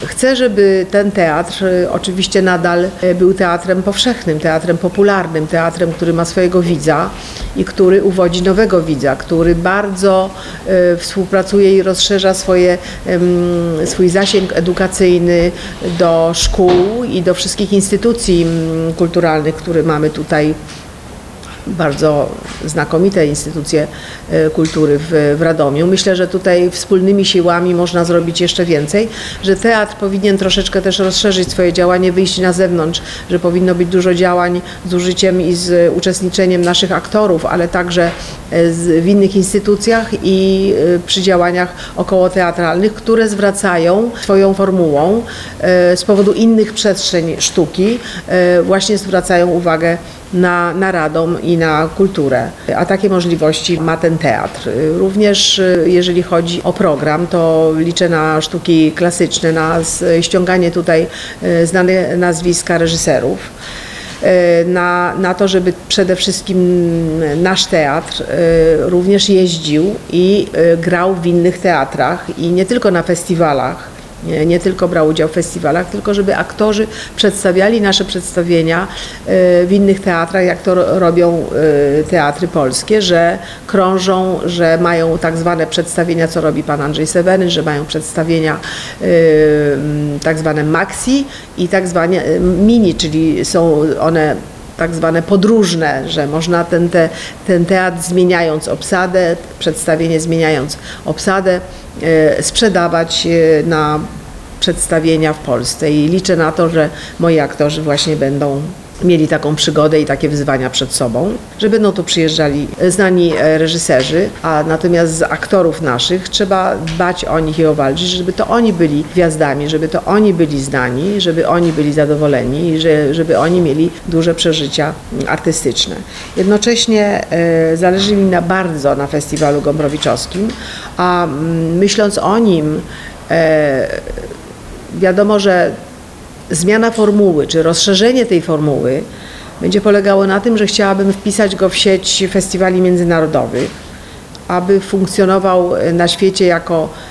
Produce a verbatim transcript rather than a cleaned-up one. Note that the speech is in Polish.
Chcę, żeby ten teatr oczywiście nadal był teatrem powszechnym, teatrem popularnym, teatrem, który ma swojego widza i który uwodzi nowego widza, który bardzo e, współpracuje i rozszerza swoje, e, swój zasięg edukacyjny do szkół i do wszystkich instytucji kulturalnych, które mamy tutaj. Bardzo znakomite instytucje kultury w, w Radomiu. Myślę, że tutaj wspólnymi siłami można zrobić jeszcze więcej, że teatr powinien troszeczkę też rozszerzyć swoje działanie, wyjść na zewnątrz, że powinno być dużo działań z użyciem i z uczestniczeniem naszych aktorów, ale także z, w innych instytucjach i przy działaniach okołoteatralnych, które zwracają swoją formułą z powodu innych przestrzeni sztuki, właśnie zwracają uwagę na, na Radom i na kulturę. A takie możliwości ma ten teatr. Również jeżeli chodzi o program, to liczę na sztuki klasyczne, na ściąganie tutaj znanych nazwiska reżyserów. Na, na to, żeby przede wszystkim nasz teatr również jeździł i grał w innych teatrach i nie tylko na festiwalach, Nie, nie tylko brał udział w festiwalach, tylko żeby aktorzy przedstawiali nasze przedstawienia w innych teatrach, jak to robią teatry polskie, że krążą, że mają tak zwane przedstawienia, co robi pan Andrzej Seweryn, że mają przedstawienia tak zwane maxi i tak zwane mini, czyli są one tak zwane podróżne, że można ten, te, ten teatr zmieniając obsadę, przedstawienie zmieniając obsadę, e, sprzedawać e, na przedstawienia w Polsce i liczę na to, że moi aktorzy właśnie będą mieli taką przygodę i takie wyzwania przed sobą, że będą tu przyjeżdżali znani reżyserzy, a natomiast z aktorów naszych trzeba dbać o nich i o walczyć, żeby to oni byli gwiazdami, żeby to oni byli znani, żeby oni byli zadowoleni i że, żeby oni mieli duże przeżycia artystyczne. Jednocześnie e, zależy mi na bardzo na Festiwalu Gombrowicz-owskim, a m, myśląc o nim, e, wiadomo, że zmiana formuły, czy rozszerzenie tej formuły będzie polegało na tym, że chciałabym wpisać go w sieć festiwali międzynarodowych, aby funkcjonował na świecie jako